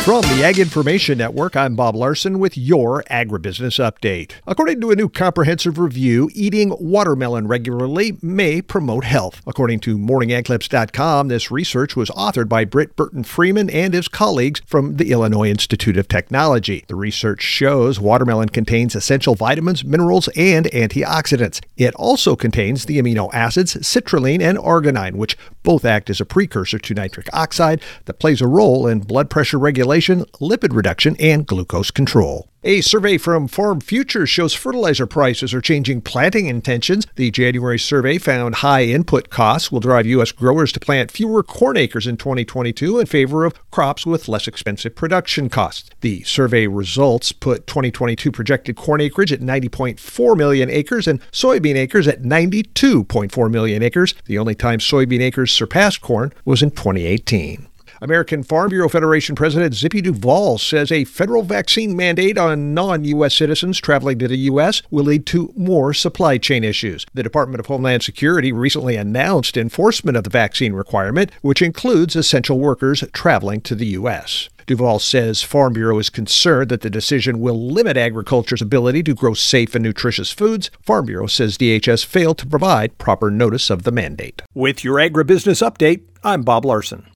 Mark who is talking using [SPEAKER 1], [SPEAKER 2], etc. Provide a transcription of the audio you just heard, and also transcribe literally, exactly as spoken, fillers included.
[SPEAKER 1] From the Ag Information Network, I'm Bob Larson with your Agribusiness Update. According to a new comprehensive review, eating watermelon regularly may promote health. According to morning ag clips dot com, this research was authored by Britt Burton Freeman and his colleagues from the Illinois Institute of Technology. The research shows watermelon contains essential vitamins, minerals, and antioxidants. It also contains the amino acids citrulline and arginine, which both act as a precursor to nitric oxide that plays a role in blood pressure regulation, lipid reduction, and glucose control. A survey from Farm Futures shows fertilizer prices are changing planting intentions. The January survey found high input costs will drive U S growers to plant fewer corn acres in twenty twenty-two in favor of crops with less expensive production costs. The survey results put twenty twenty-two projected corn acreage at ninety point four million acres and soybean acres at ninety-two point four million acres. The only time soybean acres surpassed corn was in twenty eighteen. American Farm Bureau Federation President Zippy Duvall says a federal vaccine mandate on non-U S citizens traveling to the U S will lead to more supply chain issues. The Department of Homeland Security recently announced enforcement of the vaccine requirement, which includes essential workers traveling to the U S. Duvall says Farm Bureau is concerned that the decision will limit agriculture's ability to grow safe and nutritious foods. Farm Bureau says D H S failed to provide proper notice of the mandate. With your Agribusiness Update, I'm Bob Larson.